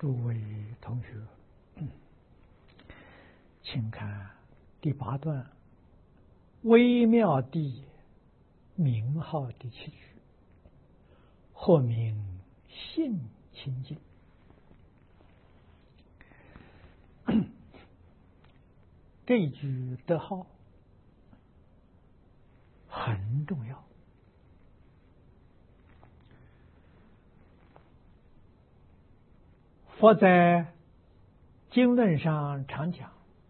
诸位同学，请看第8段微妙地名号第7句，或名性清净。这一句得号很重要。佛在经论上常讲，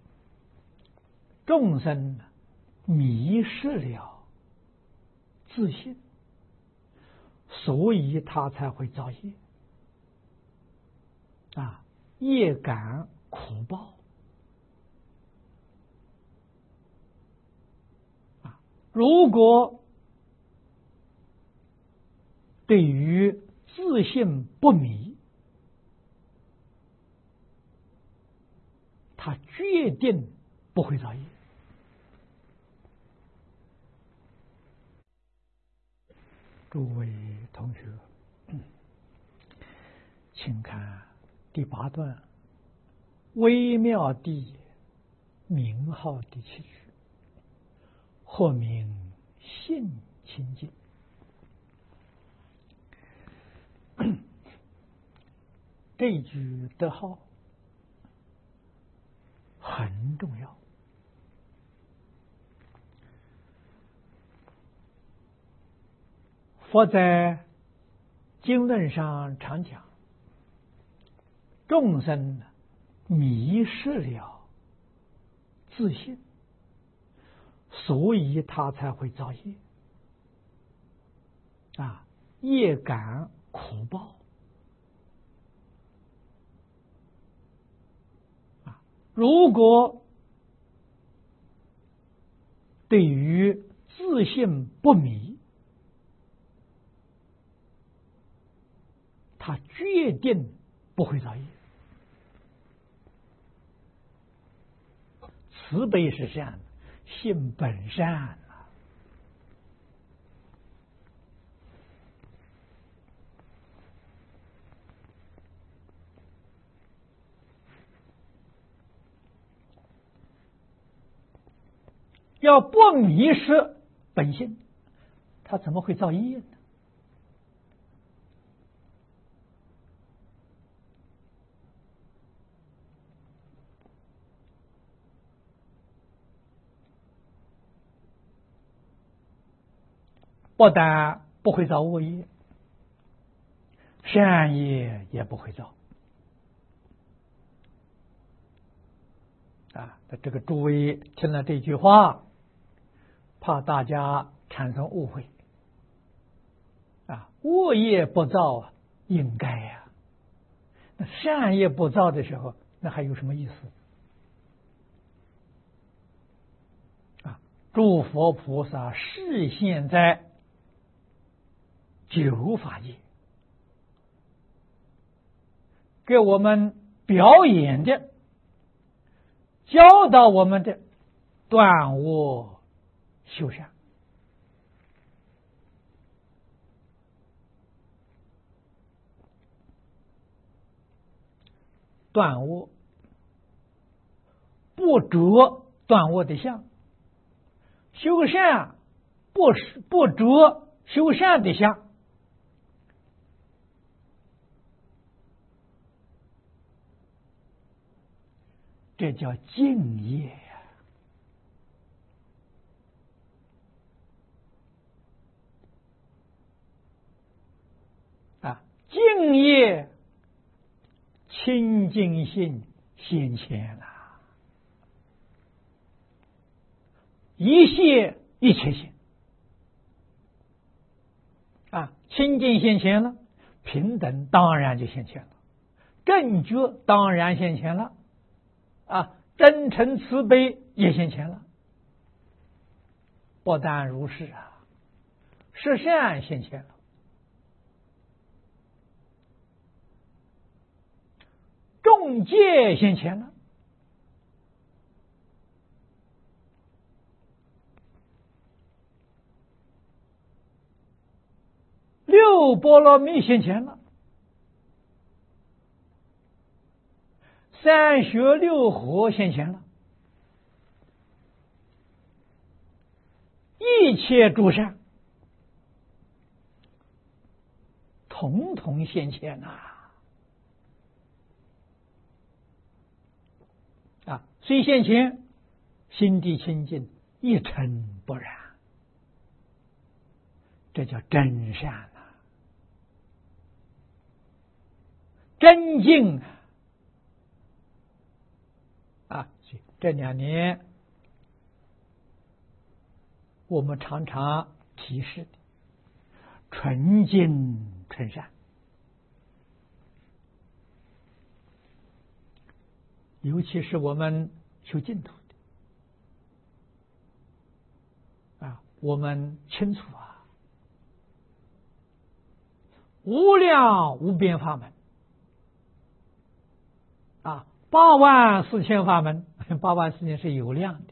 众生迷失了自信，所以他才会造业，业感苦报。如果对于自信不迷，他决定不会造业。诸位同学，请看第8段微妙地名号第7句，或名性清净。这一句得号很重要。佛在经论上常讲，众生迷失了自信，所以他才会造业，业感苦报。如果对于自信不迷，他决定不会造业。慈悲是善，性本善。要不迷失本性，他怎么会造业呢？不但不会造恶业，善业也不会造。这个诸位听了这句话，怕大家产生误会。恶业不造应该呀，那善业不造的时候，那还有什么意思？诸佛菩萨示现在9法界，给我们表演的，教导我们的断恶修善。断恶不着断恶的相，修善不着修善的相。这叫净业呀！净业清净性现前了，一切一切性清净现前了，平等当然就现前了，正觉当然现前了，真诚慈悲也现前了。不但如是十善现前了，众戒现前了，六波罗蜜现前了， 三学六合现前了，一切诸善统统现前虽现前，心地清净，一尘不染，这叫真善真净这2年我们常常提示的纯净纯善，尤其是我们修净土的我们清楚无量无边法门84000法门，84000是有量的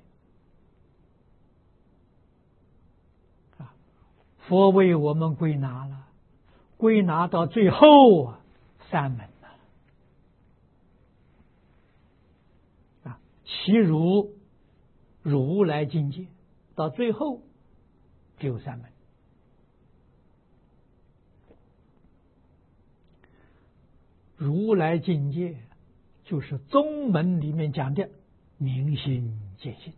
佛为我们归纳了，归纳到最后3门其如如来境界，到最后只有3门。如来境界就是宗门里面讲的明心见性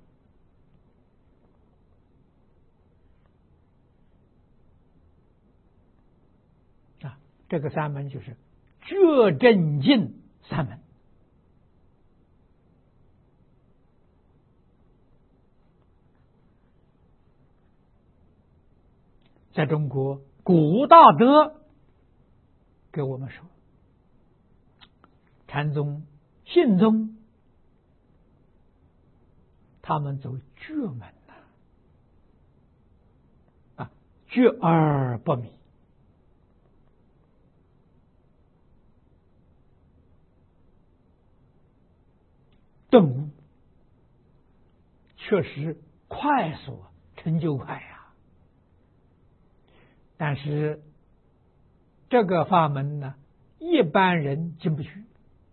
这个3门就是觉正净3门。在中国古大德给我们说，禅宗、信宗他们走觉门觉而不迷，顿悟，确实快速，成就快但是这个法门呢，一般人进不去，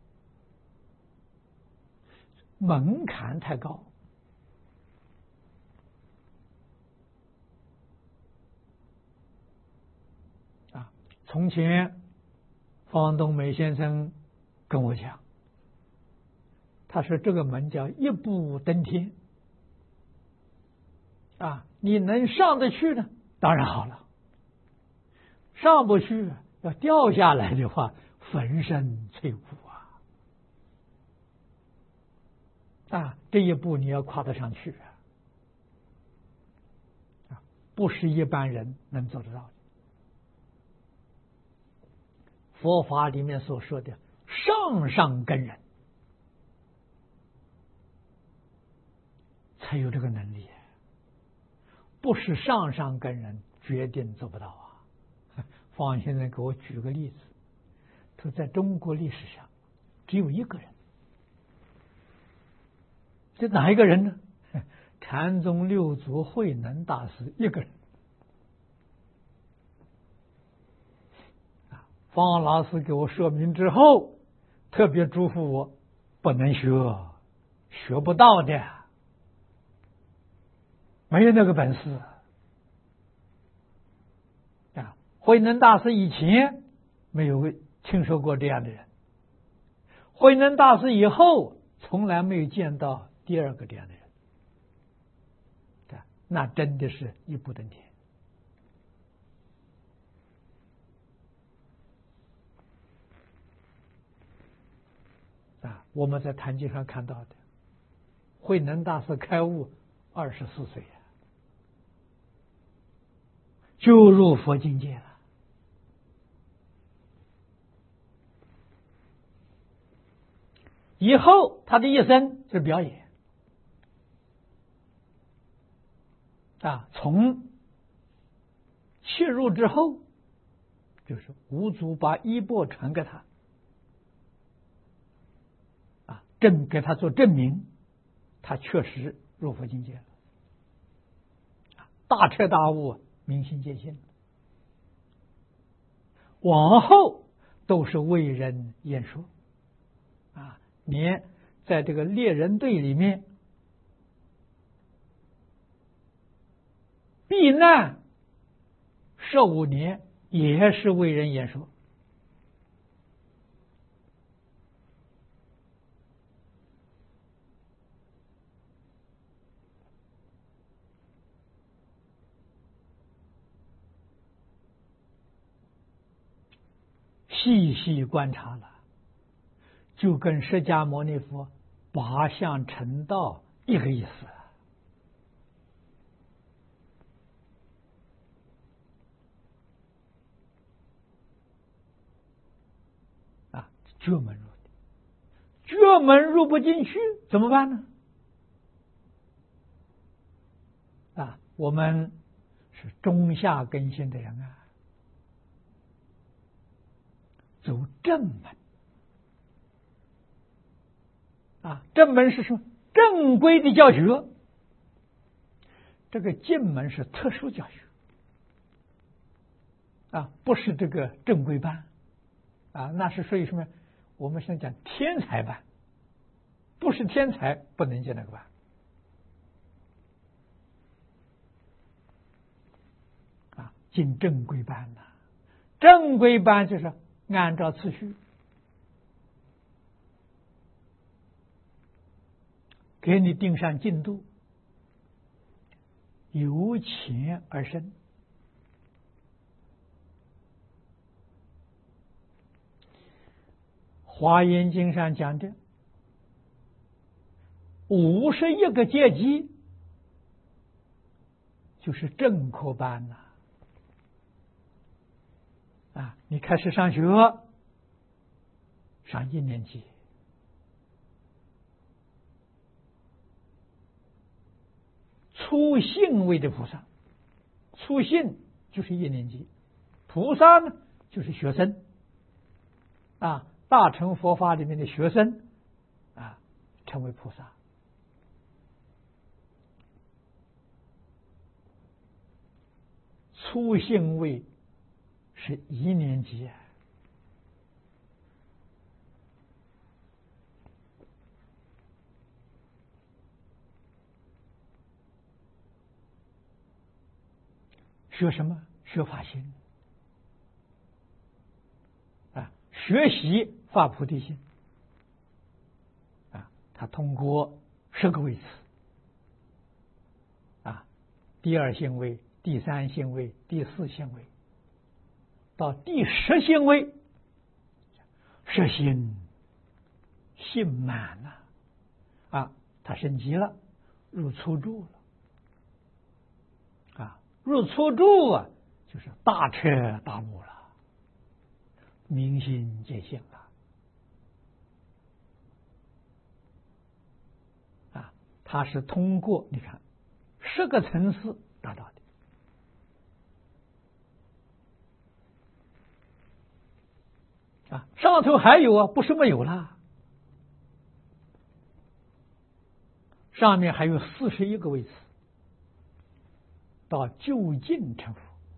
门槛太高从前方东美先生跟我讲，他说这个门叫一步登天你能上得去呢，当然好了，上不去要掉下来的话，粉身碎骨这一步你要跨得上去不是一般人能做得到的。佛法里面所说的上根人才有这个能力，不是上根人决定做不到方先生给我举个例子，他说在中国历史上只有一个人，这哪一个人呢？禅宗六祖慧能大师一个人。方老师给我说明之后，特别嘱咐我不能学不到的，没有那个本事慧能大师以前没有听说过这样的人，慧能大师以后从来没有见到第二个这样的人，那真的是一步登天我们在坛经上看到的，慧能大师开悟24岁就入佛境界了。以后他的一生是表演从切入之后，就是五祖把衣钵传给他给他做证明，他确实入佛境界了大彻大悟，明心见性，往后都是为人演说年在这个猎人队里面避难15年，也是为人演说。细细观察了，就跟释迦牟尼佛八相成道一个意思啊！觉门入的，觉门入不进去怎么办呢？啊，我们是中下根性的人啊，走正门啊，正门是什么？正规的教学。这个进门是特殊教学啊，不是这个正规班啊，那是属于什么？我们现在讲天才班，不是天才不能进那个班啊，进正规班呐。正规班就是按照次序给你定上进度，由浅而深。华严经上讲的51个阶级，就是正科班呐。啊，你开始上学，上1年级，初信位的菩萨，初信就是1年级，菩萨呢就是学生啊，大乘佛法里面的学生啊，成为菩萨。初信位是1年级啊。学什么？学法心啊，学习发菩提心啊。他通过10个位次啊，第2性位、第3性位、第4性位，到第10性位，实心性满了啊，他升级了，入初住了啊。入初住啊，就是大彻大悟了，明心见性了啊。他是通过你看10个层次达到的啊。上头还有啊，不是没有啦，上面还有41个位次到究竟成佛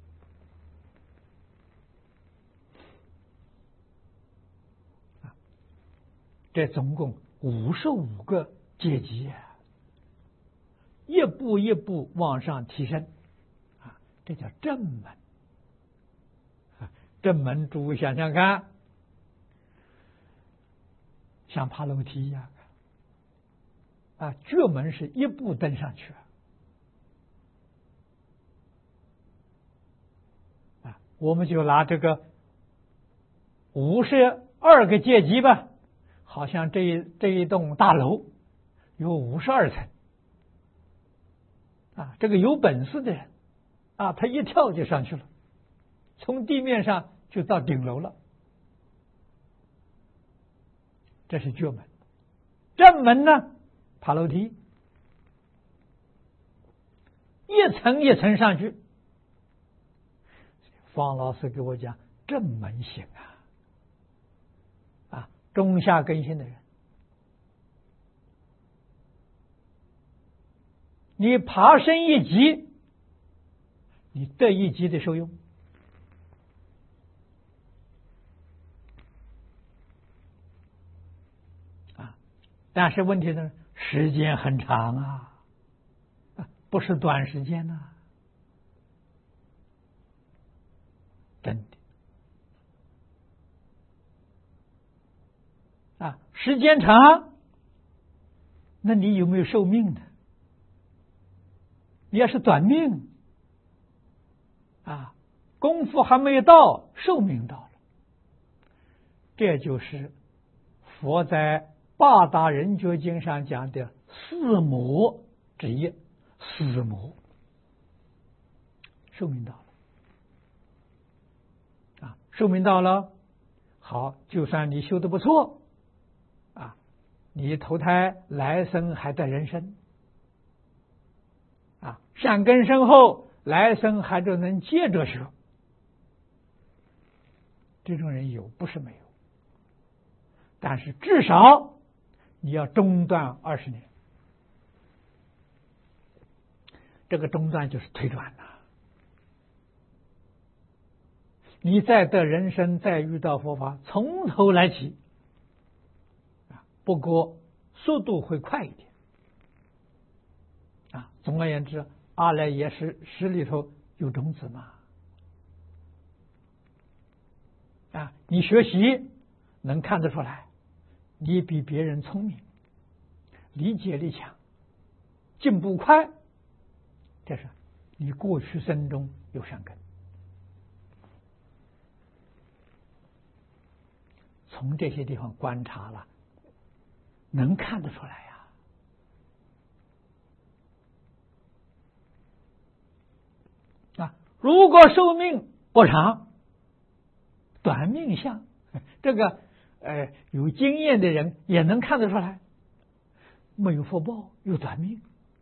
啊。这总共55个阶级啊，一步一步往上提升啊，这叫正门啊。正门诸位想想看，像爬楼梯一样啊，觉门是一步登上去啊。我们就拿这个52个阶级吧，好像这一栋大楼有52层啊。这个有本事的人啊，他一跳就上去了，从地面上就到顶楼了。这是觉门。正门呢，爬楼梯，一层一层上去。方老师给我讲，正门行啊，中下根性的人，你爬升一级，你得一级的受用啊。 但是问题呢，时间很长啊，不是短时间呐，真的时间长，那你有没有寿命呢？你要是短命功夫还没有到，寿命到了，这就是佛在八大人觉经上讲的四魔之一，四魔，寿命到了寿命到了，好，就算你修得不错你投胎来生还得人生善根深厚，来生还就能接着学，这种人有，不是没有，但是至少你要中断20年，这个中断就是退转了。你再得人生，再遇到佛法，从头来起不过速度会快一点总而言之，阿赖耶识里头有种子嘛你学习能看得出来，你比别人聪明，理解力强，进步快，这是你过去生中有善根。从这些地方观察了，能看得出来如果寿命不长，短命相，这个有经验的人也能看得出来，没有福报有短命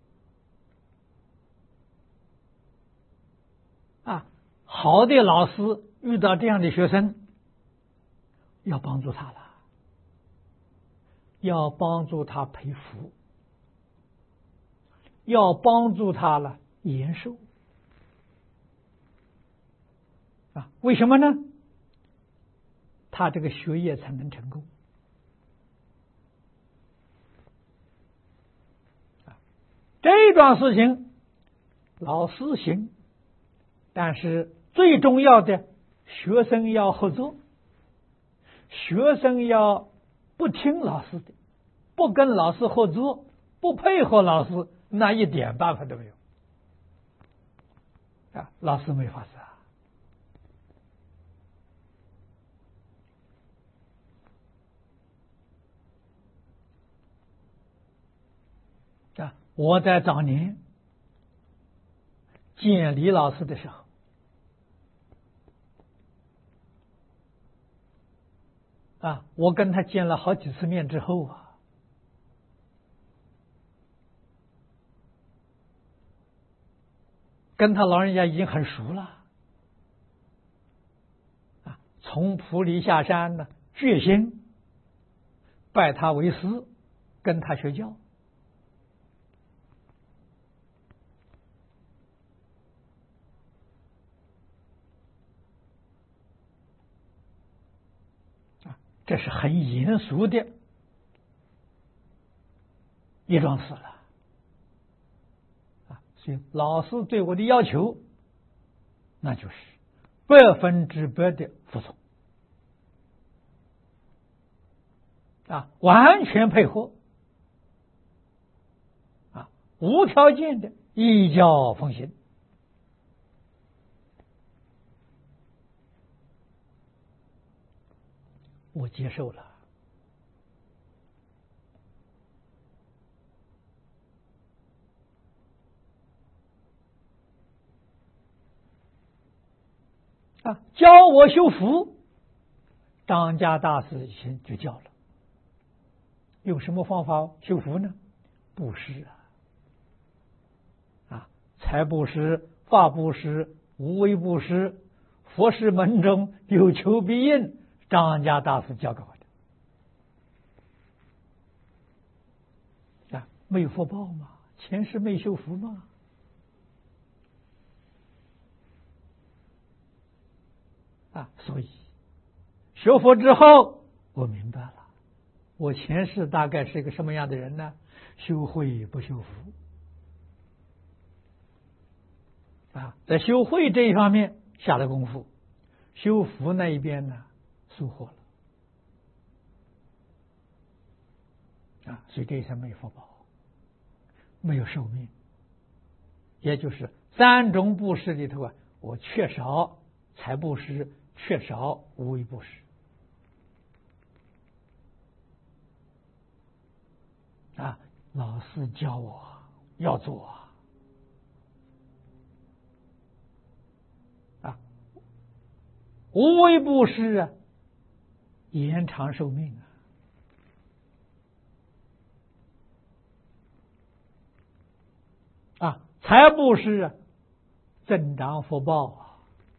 好的老师遇到这样的学生，要帮助他了，要帮助他培福，要帮助他了延寿为什么呢？他这个学业才能成功这桩事情老师行，但是最重要的，学生要合作，学生要不听老师的，不跟老师合作，不配合老师，那一点办法都没有老师没法子我在早年见李老师的时候我跟他见了好几次面之后跟他老人家已经很熟了从普里下山呢，决心拜他为师，跟他学教这是很严肃的一桩事了所以老师对我的要求，那就是100%的服从完全配合无条件的依教奉行我接受了教我修福，张家大师以前就教了，用什么方法修福呢？布施财布施、法布施、无为布施、佛事门中有求必应，张家大师教给我的没有福报嘛，前世没修福嘛所以学佛之后我明白了， 我前世大概是一个什么样的人呢？修慧不修福啊，在修慧这一方面下了功夫，修福那一边呢疏忽了啊，所以这一生没有福报，没有寿命，也就是三种布施里头啊，我缺少财布施，缺少无为布施啊。老师教我要做啊，无为布施啊，延长寿命啊，财布施啊，增长福报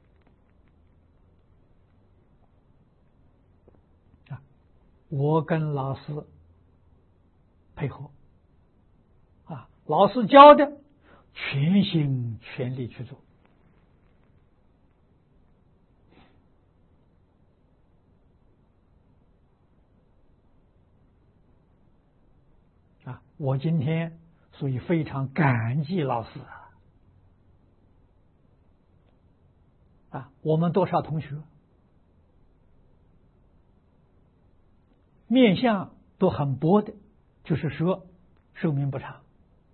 啊。我跟老师配合啊，老师教的全心全力去做啊。我今天所以非常感激老师啊。我们多少同学面相都很薄的，就是说寿命不长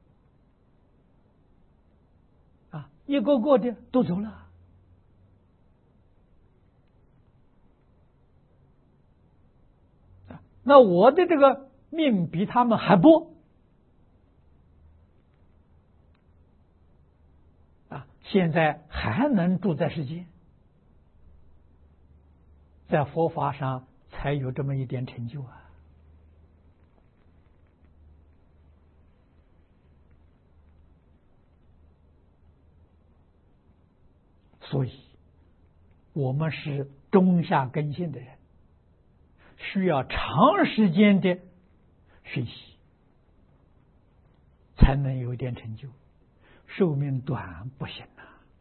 啊，一个个的都走了啊。那我的这个命比他们还薄啊，现在还能住在世间，在佛法上才有这么一点成就啊。所以我们是中下根性的人，需要长时间的学习才能有一点成就，寿命短不行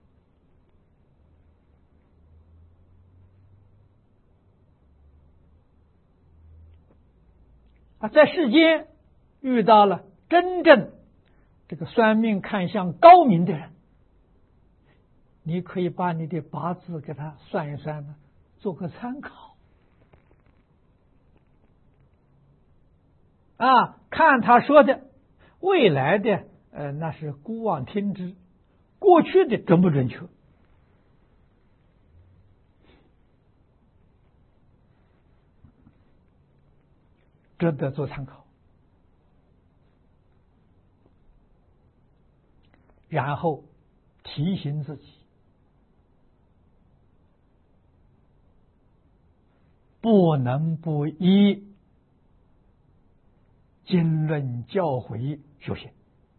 啊。在世间遇到了真正这个算命看相高明的人，你可以把你的八字给他算一算呢，做个参考啊，看他说的未来的那是姑妄听之，过去的准不准确，值得做参考。然后提醒自己，不能不依经论教诲修行。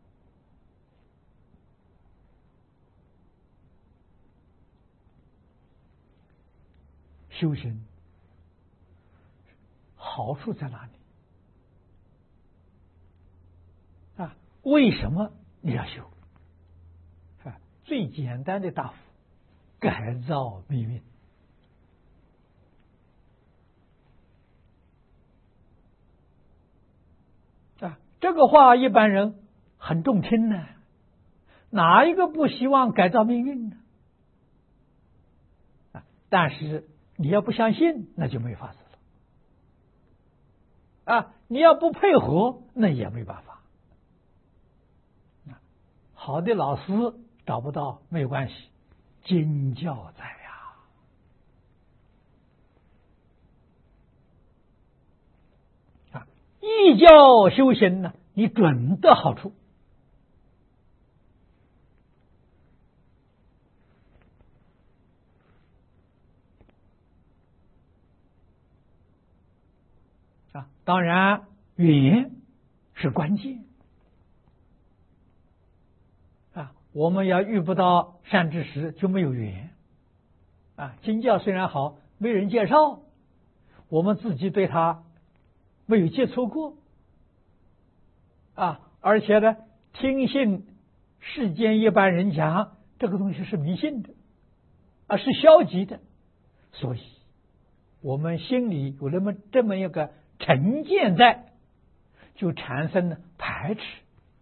修行好处在哪里啊？为什么你要修啊？最简单的答复，改造命运啊。这个话一般人很中听呢，哪一个不希望改造命运呢？啊，但是你要不相信，那就没法子了啊！你要不配合，那也没办法。好的老师找不到没有关系，经教在啊，依教修行呢，你准得好处啊。当然，缘是关键啊。我们要遇不到善知识，就没有缘啊。经教虽然好，没人介绍，我们自己对他没有接触过啊，而且呢，听信世间一般人讲这个东西是迷信的啊，是消极的，所以我们心里有这么一个成见在，就产生了排斥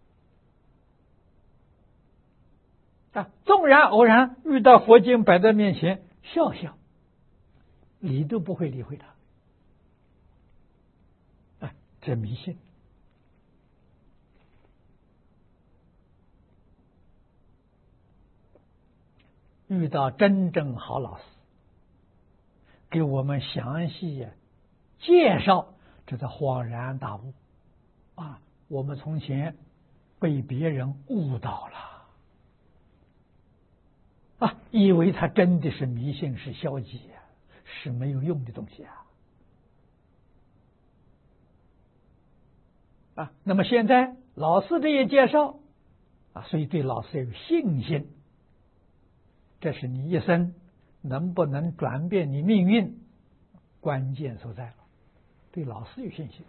啊。纵然偶然遇到佛经摆在面前，笑笑，理都不会理会它啊，这迷信。遇到真正好老师，给我们详细介绍，这才恍然大悟啊！我们从前被别人误导了啊，以为他真的是迷信，是消极是没有用的东西啊！那么现在老师这些介绍啊，所以对老师有信心。这是你一生能不能转变你命运关键所在了，对老师有信心。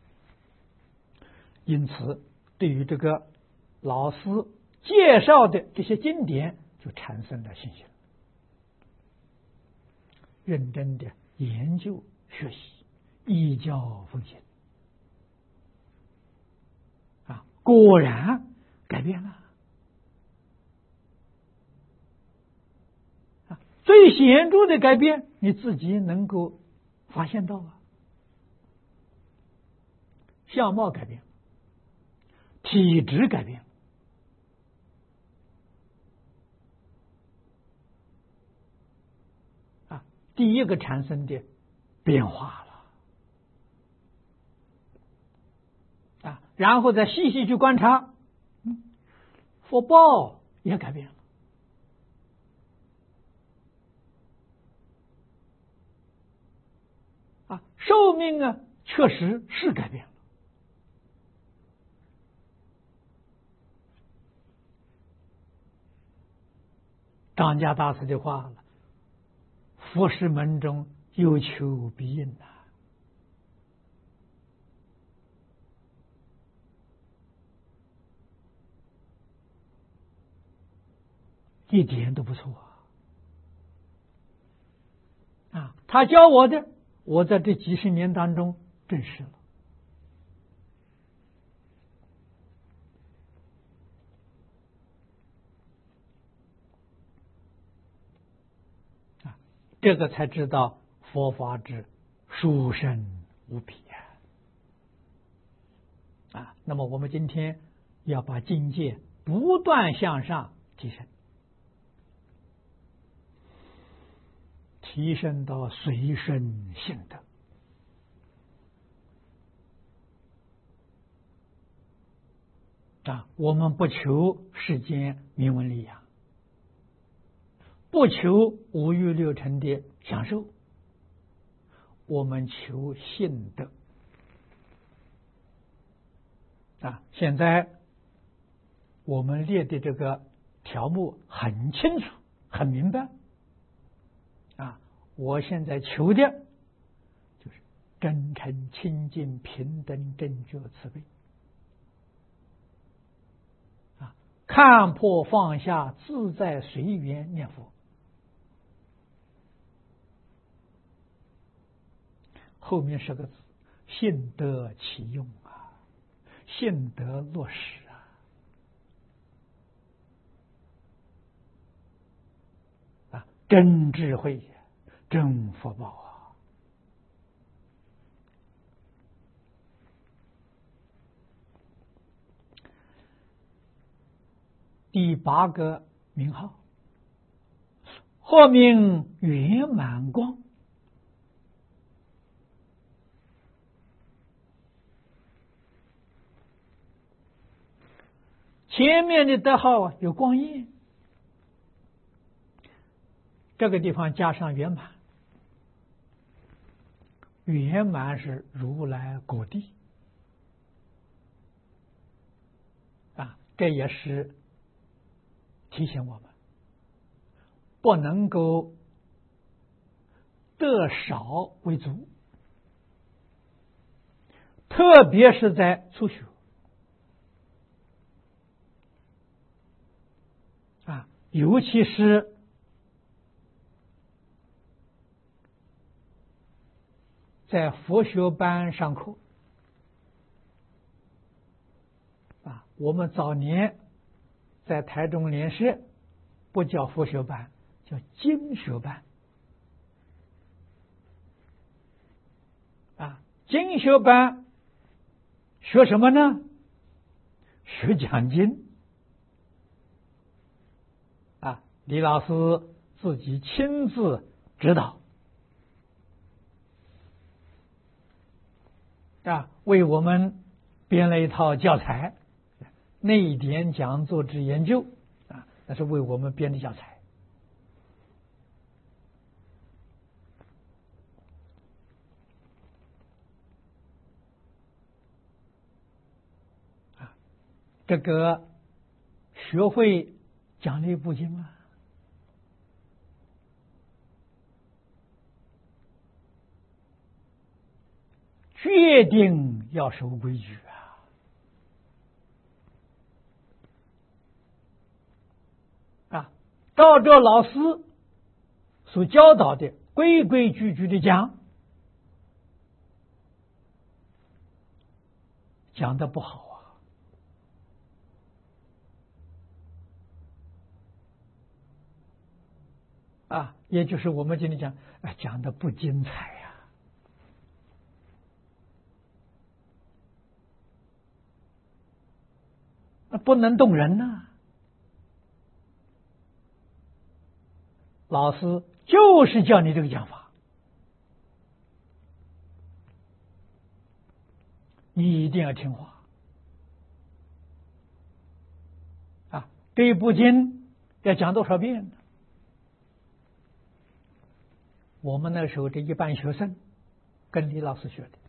因此对于这个老师介绍的这些经典就产生了信心，认真的研究学习，依教奉行啊，果然改变了。最显著的改变，你自己能够发现到相貌改变，体质改变第一个产生的变化了然后再细细去观察，福报也改变了。寿命确实是改变了。张家大师的话了，佛事门中有求必应一点都不错他教我的，我在这几十年当中证实了这个才知道佛法之殊胜无比那么我们今天要把境界不断向上提升，提升到随身性德我们不求世间名闻利养，不求五欲六尘的享受，我们求性德现在我们列的这个条目很清楚很明白我现在求的就是真诚清净平等正觉慈悲看破放下自在随缘念佛，后面10个字，信得其用信得落实真智慧真福报第8个名号，或名圆满光。前面的德号有光焰，这个地方加上圆满，圆满是如来果地这也是提醒我们不能够得少为足，特别是在初学尤其是在佛学班上课啊。我们早年在台中联社不叫佛学班，叫经学班啊。经学班学什么呢？学讲经啊。李老师自己亲自指导啊，为我们编了一套教材，内典讲座之研究啊，那是为我们编的教材啊。这个学会讲这部经啊，决定要守规矩啊！照着老师所教导的规规矩矩的讲，讲的不好啊，也就是我们今天讲，讲的不精彩呀。那不能动人呐！老师就是教你这个讲法，你一定要听话啊！这部经要讲多少遍呢？我们那时候这一般学生跟李老师学的。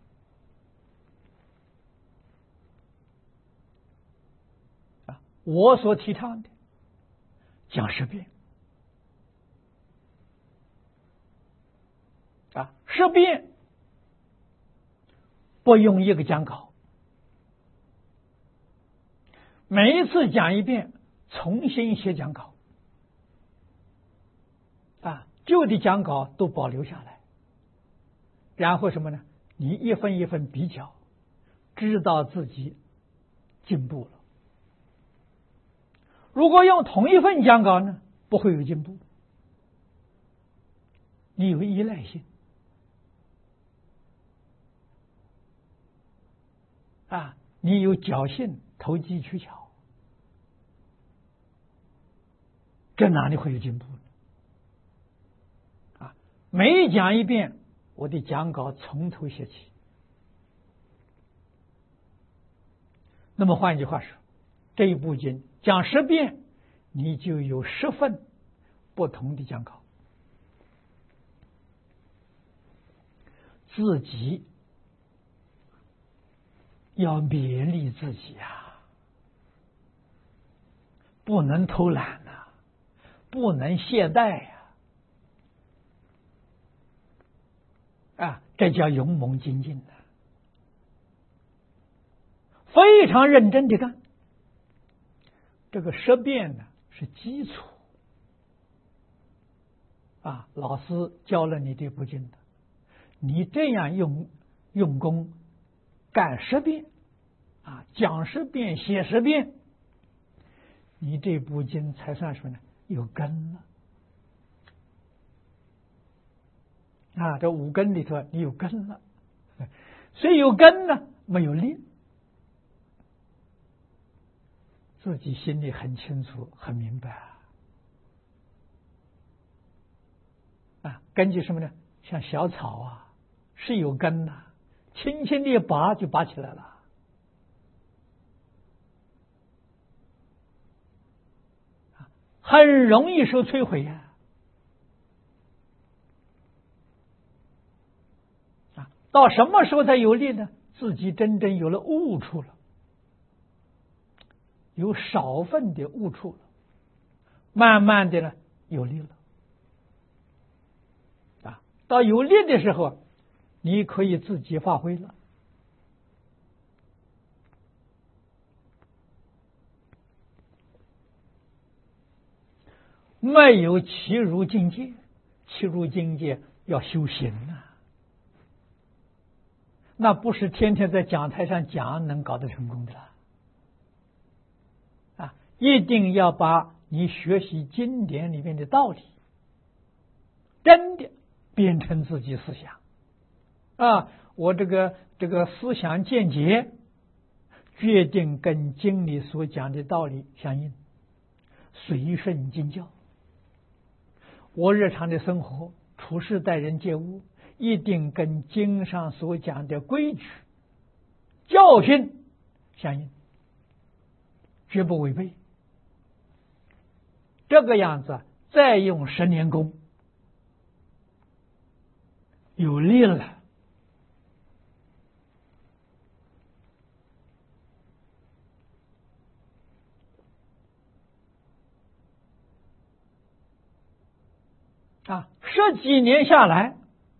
我所提倡的讲10遍啊，10遍不用一个讲稿，每一次讲一遍，重新写讲稿啊，旧的讲稿都保留下来，然后什么呢？你一份一份比较，知道自己进步了。如果用同一份讲稿呢，不会有进步，你有依赖性啊，你有侥幸，投机取巧，这哪里会有进步呢？啊，每讲一遍，我的讲稿从头写起。那么换句话说，这一部经讲10遍，你就有10份不同的讲稿，自己要勉励自己啊，不能偷懒啊，不能懈怠啊，这叫勇猛精进的，非常认真的干。这个10遍呢是基础啊，老师教了你这部经的，你这样用功干10遍啊，讲10遍，写10遍，你这部经才算什么呢？有根了啊！这5根里头你有根了，所以有根呢，没有力。自己心里很清楚很明白啊，根据什么呢？像小草啊是有根呐，轻轻的一拔就拔起来了很容易受摧毁到什么时候才有力呢？自己真正有了悟处了，有少分的悟处了，慢慢的呢有力了到有力的时候，你可以自己发挥了。没有其入境界，其入境界要修行那不是天天在讲台上讲能搞得成功的了。一定要把你学习经典里面的道理真的变成自己思想我这个思想见解决定跟经里所讲的道理相应，随顺经教。我日常的生活处事待人接物一定跟经上所讲的规矩教训相应，绝不违背。这个样子再用10年功有力了。10几年下来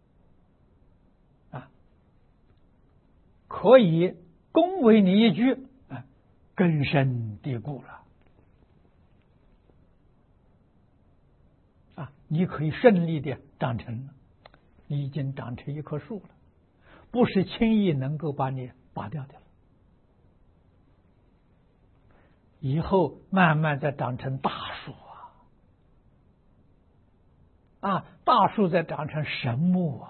可以恭维你一句根深蒂固了你可以顺利的长成了，你已经长成一棵树了，不是轻易能够把你拔掉的了。以后慢慢再长成大树大树再长成神木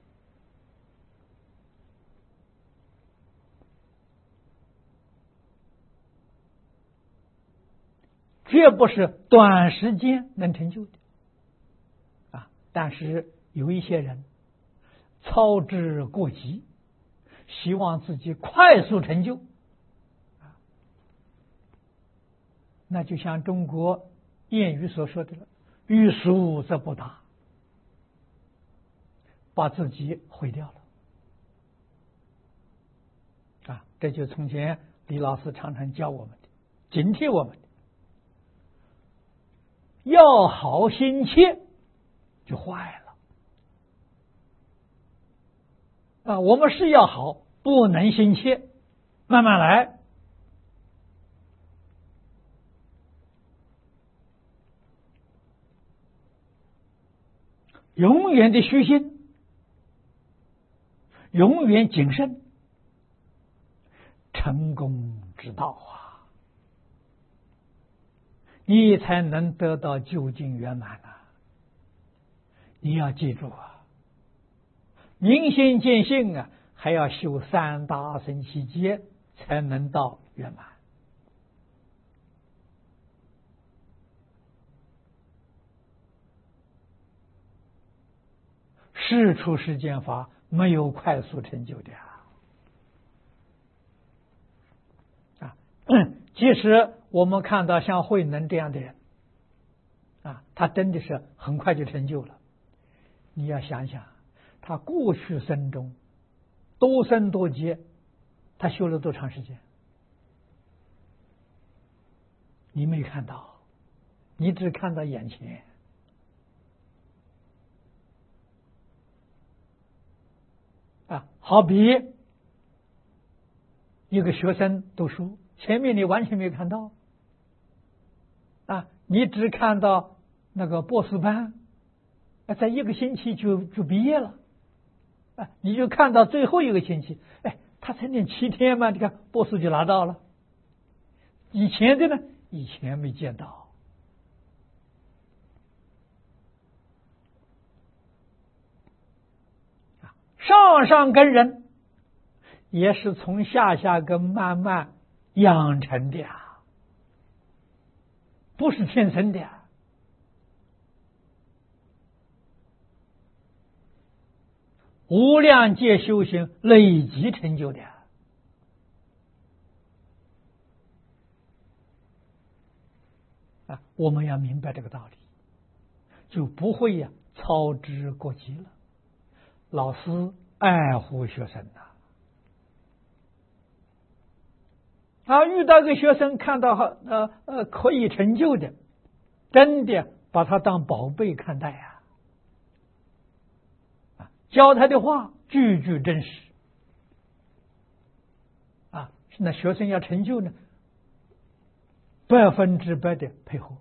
绝不是短时间能成就的但是有一些人操之过急，希望自己快速成就那就像中国谚语所说的了，欲速则不达，把自己毁掉了这就从前李老师常常教我们的，警惕我们的，要好心切就坏了我们是要好，不能心切，慢慢来。永远的虚心，永远谨慎，成功之道你才能得到究竟圆满你要记住明心见性还要修3大乘七劫才能到圆满。事出世间法没有快速成就的其实我们看到像慧能这样的人他真的是很快就成就了。你要想想他过去生中多生多劫，他修了多长时间？你没看到，你只看到眼前好比一个学生读书，前面你完全没有看到你只看到那个博士班在1个星期就毕业了你就看到最后1个星期他才念7天嘛，你看博士就拿到了。以前的呢，以前没见到上上根人也是从下下根慢慢养成的不是天生的无量劫修行累积成就的我们要明白这个道理，就不会操之过急了。老师爱护学生遇到个学生看到可以成就的，真的把他当宝贝看待教他的话句句真实那学生要成就呢100%的配合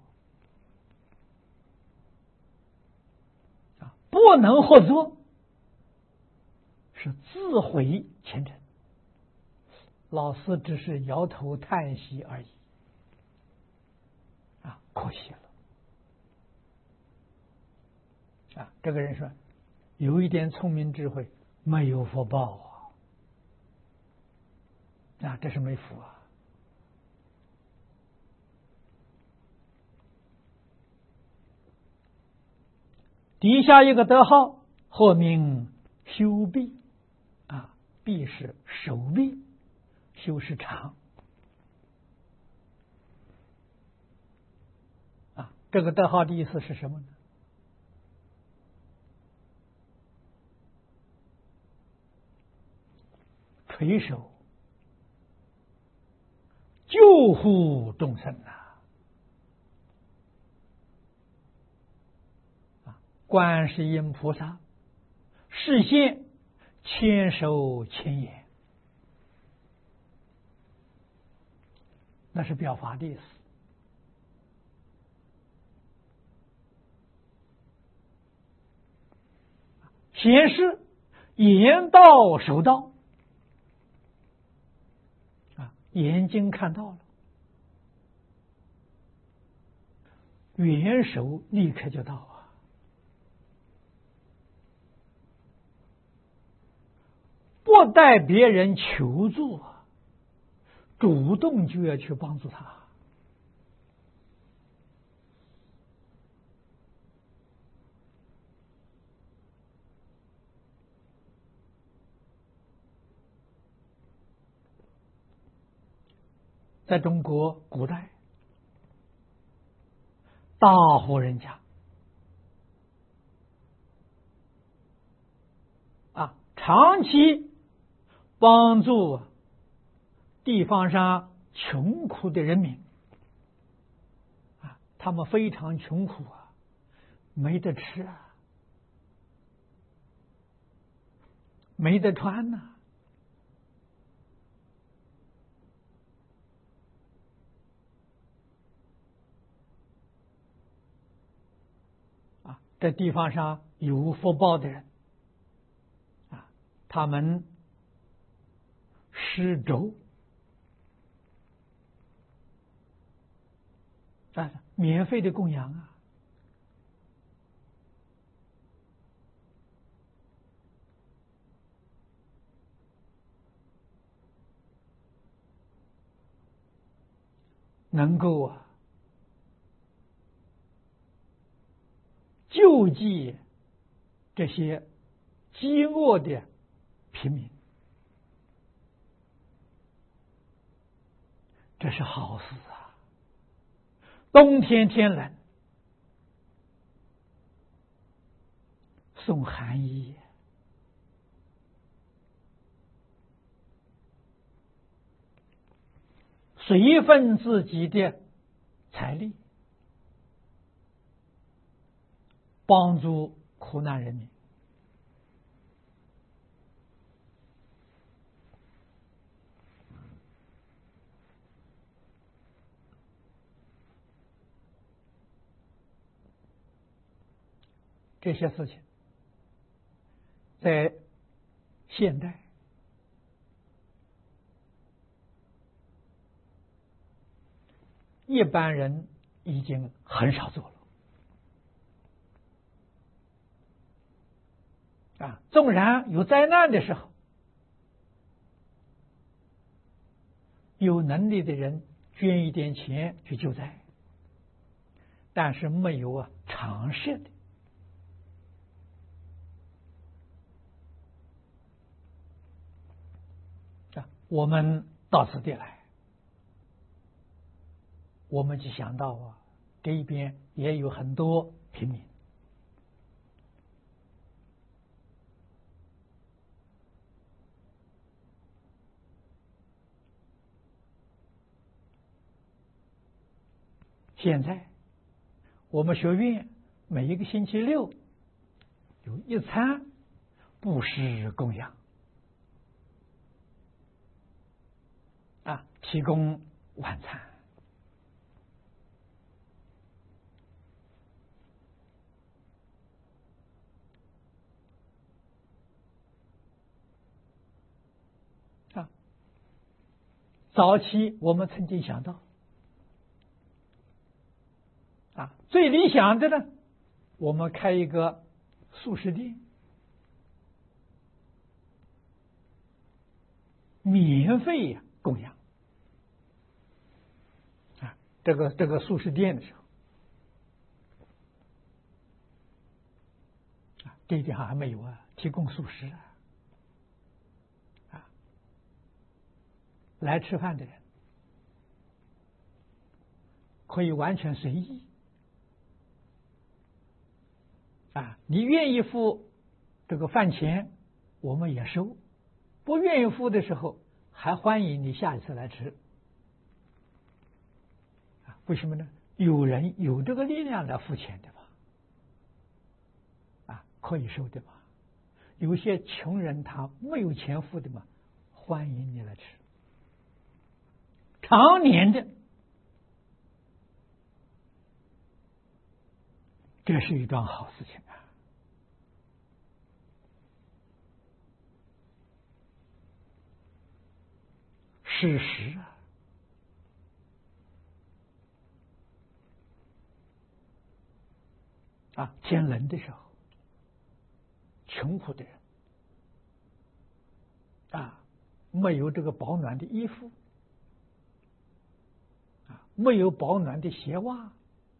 不能合作， 是自毁前程。老师只是摇头叹息而已，可惜了。这个人说有一点聪明智慧，没有福报这是没福啊。底下一个德号，或名修臂臂是手臂，修是长这个德号的意思是什么呢？垂手救护众生观世音菩萨示现千手千眼，那是表法的意思。显示眼到手到眼睛看到了，元首立刻就到不带别人求助主动就要去帮助他。在中国古代，大户人家长期帮助地方上穷苦的人民他们非常穷苦没得吃没得穿这地方上有福报的人他们施粥免费的供养能够救济这些饥饿的平民，这是好事冬天天冷，送寒衣，随份自己的财力，帮助苦难人民。这些事情在现代一般人已经很少做了纵然有灾难的时候，有能力的人捐一点钱去救灾，但是没有常设的。我们到此地来，我们就想到这一边也有很多平民，现在我们学院每一个星期六有一餐布施供养提供晚餐。 早期我们曾经想到，最理想的呢，我们开一个素食店，免费供养。这个素食店的时候，这一点还没有提供素食来吃饭的人可以完全随意你愿意付这个饭钱，我们也收；不愿意付的时候，还欢迎你下一次来吃。为什么呢？有人有这个力量来付钱的嘛，可以收的嘛。有些穷人他没有钱付的嘛，欢迎你来吃。常年的，这是一桩好事情事实天冷的时候，穷苦的人没有这个保暖的衣服没有保暖的鞋袜，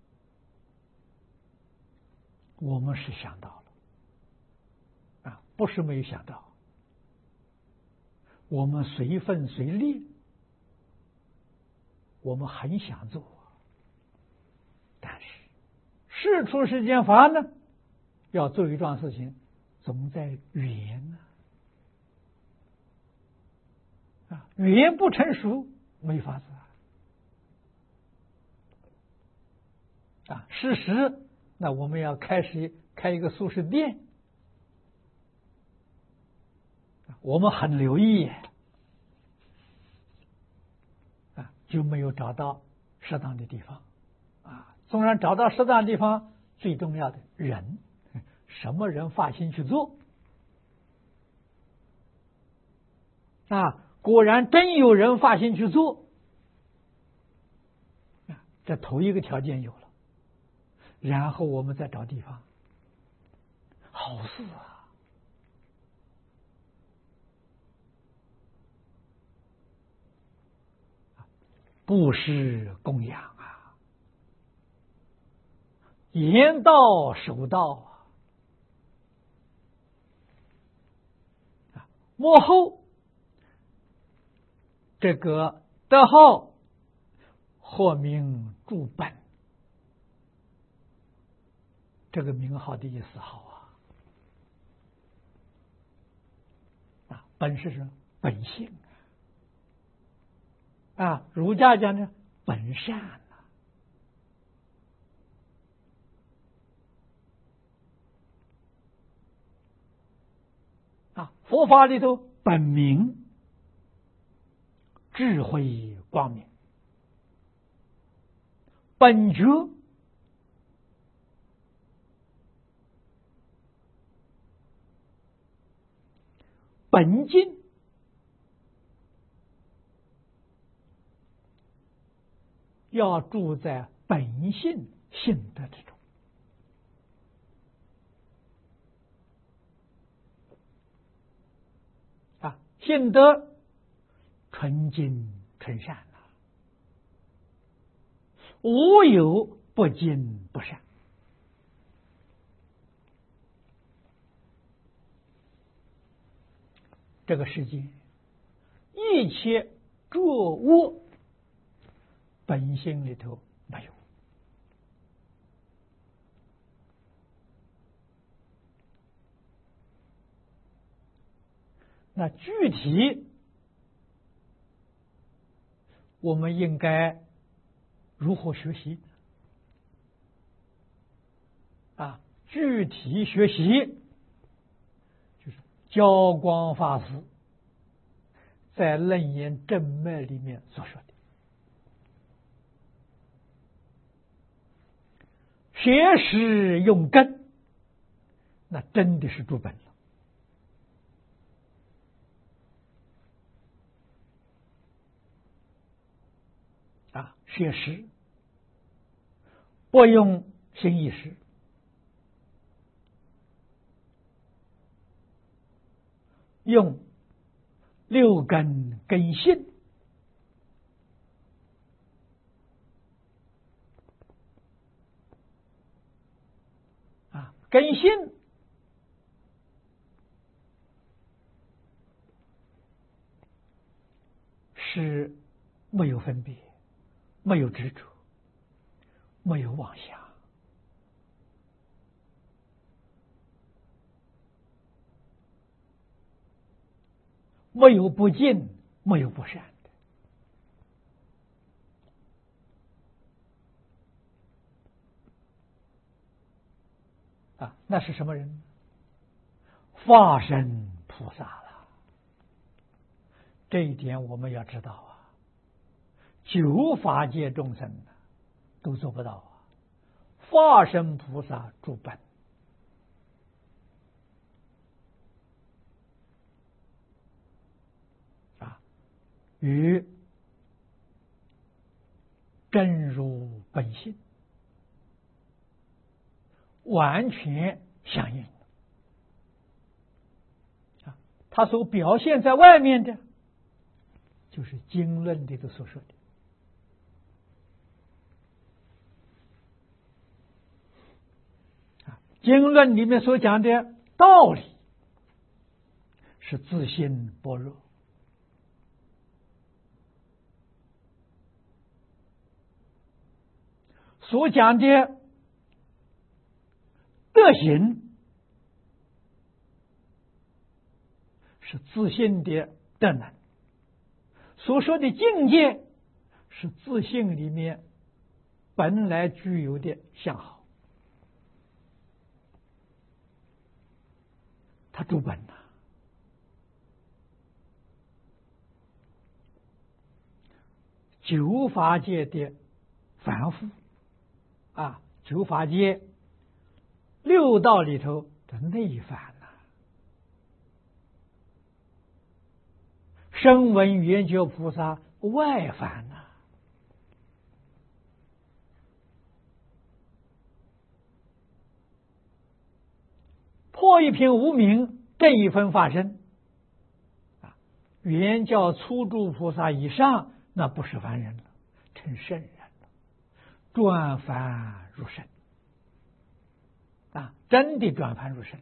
我们是想到了不是没有想到，我们随分随力，我们很想做，但是事出世间法呢，要做一桩事情，总在语言语言不成熟，没法子事实，那我们要开一个素食店，我们很留意就没有找到适当的地方纵然找到适当的地方，最重要的人，什么人发心去做果然真有人发心去做，这头一个条件有了，然后我们再找地方，好事布施供养言道守道幕后这个德号或名助本，这个名号的意思好本是什么？本性儒家讲呢，本善佛法里头本明，智慧光明，本觉，本净，要住在本性性德之中性德纯净纯善无有不净不善这个世界一切作恶本性里头没有那具体我们应该如何学习具体学习就是教光法师在楞严正脉里面所说的，学识用根，那真的是诸本了摄食，不用心意识，用六根根性根性是没有分别，没有执着，没有妄想，没有不净，没有不善的那是什么人？化身菩萨了。这一点我们要知道九法界众生都做不到化身菩萨诸本与真如本性完全相应他所表现在外面的，就是经论里头所说的经论里面所讲的道理是自性般若，所讲的德行是自性的德能，所说的境界是自性里面本来具有的相好，它诸本九法界的凡夫九法界六道里头的内凡声闻缘觉菩萨外凡破一品无明这一分法身原教初住菩萨以上，那不是凡人了，成圣人了，转凡入圣真的转凡入圣。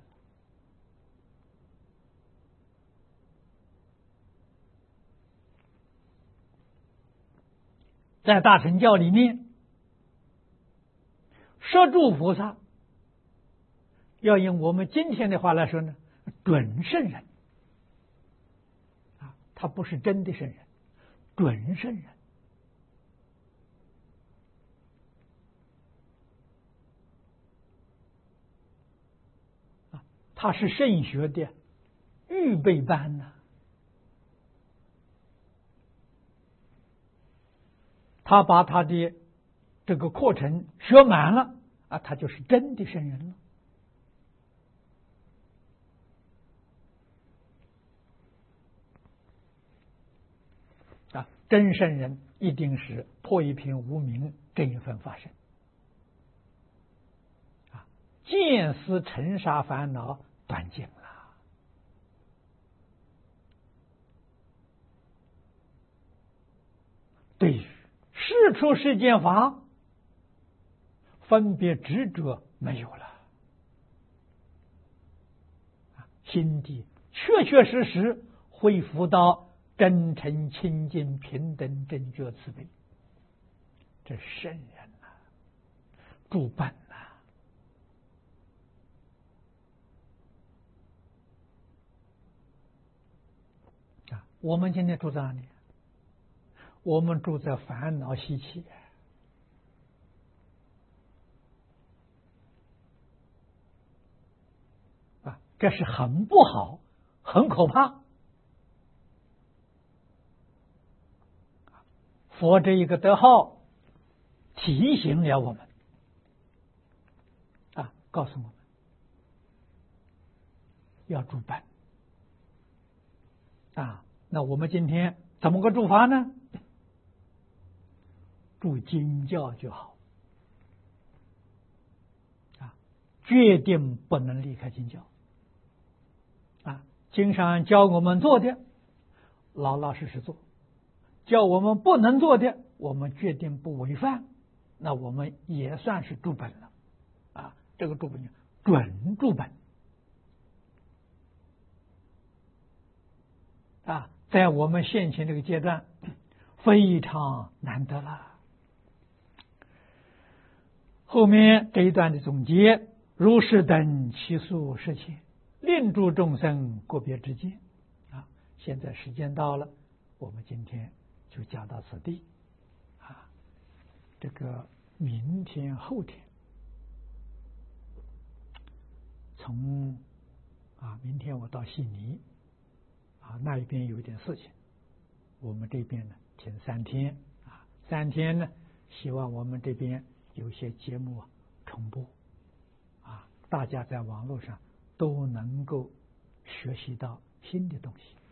在大乘教里面，摄住菩萨要用我们今天的话来说呢，准圣人他不是真的圣人，准圣人他是圣学的预备班他把他的这个课程学满了他就是真的圣人了真圣人一定是破一品无明这一份法身见思尘沙烦恼断尽了。对于世出世间法分别执着没有了，心地确确实实恢复到真诚清净平等正觉慈悲，这圣人诸本我们今天住在哪里？我们住在烦恼习气这是很不好，很可怕。佛这一个德号提醒了我们告诉我们要住本那我们今天怎么个住法呢？ 住经教就好啊，决定不能离开经教啊。经上教我们做的，老老实实做；叫我们不能做的，我们决定不违犯，那我们也算是住本了啊。这个住本准住本啊，在我们现前这个阶段非常难得了。后面这一段的总结，如是等其数实前，令诸众生个别之见啊。现在时间到了，我们今天就讲到此地啊。这个明天后天，从明天我到悉尼那一边有一点事情，我们这边呢停3天3天呢，希望我们这边有些节目重播大家在网络上都能够学习到新的东西。